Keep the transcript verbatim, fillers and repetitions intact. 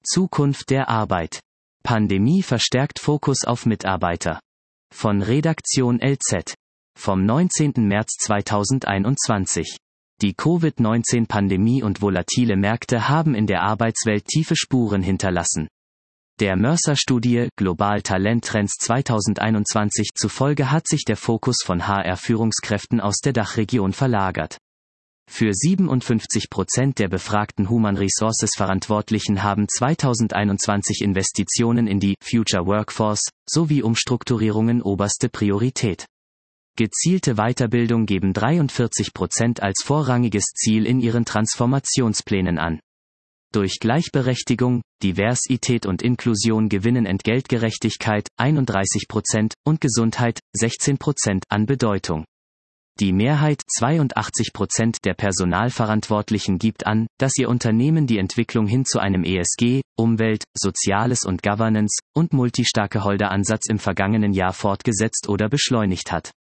Zukunft der Arbeit. Pandemie verstärkt Fokus auf Mitarbeiter. Von Redaktion L Z. Vom neunzehnten März zweitausendeinundzwanzig. Die Covid neunzehn Pandemie und volatile Märkte haben in der Arbeitswelt tiefe Spuren hinterlassen. Der Mercer-Studie Global Talent Trends zweitausendeinundzwanzig zufolge hat sich der Fokus von H R-Führungskräften aus der Dachregion verlagert. Für siebenundfünfzig Prozent der befragten Human Resources Verantwortlichen haben zweitausendeinundzwanzig Investitionen in die Future Workforce sowie Umstrukturierungen oberste Priorität. Gezielte Weiterbildung geben dreiundvierzig Prozent als vorrangiges Ziel in ihren Transformationsplänen an. Durch Gleichberechtigung, Diversität und Inklusion gewinnen Entgeltgerechtigkeit einunddreißig Prozent und Gesundheit sechzehn Prozent an Bedeutung. Die Mehrheit zweiundachtzig Prozent der Personalverantwortlichen gibt an, dass ihr Unternehmen die Entwicklung hin zu einem E S G, Umwelt, Soziales und Governance und Multistakeholder-Ansatz im vergangenen Jahr fortgesetzt oder beschleunigt hat.